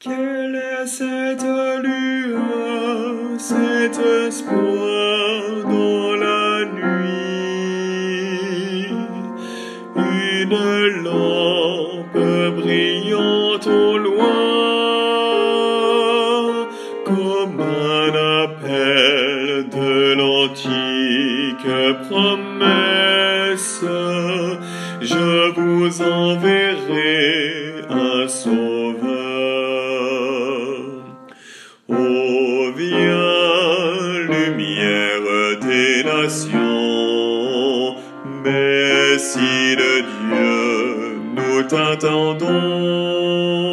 Quelle est cette lueur, cet espoir dans la nuit? Une lampe brillante au loin, comme un appel de l'antique promesse. Je vous enverrai un sauveur. Ô viens, lumière des nations, Messie de Dieu, nous t'attendons.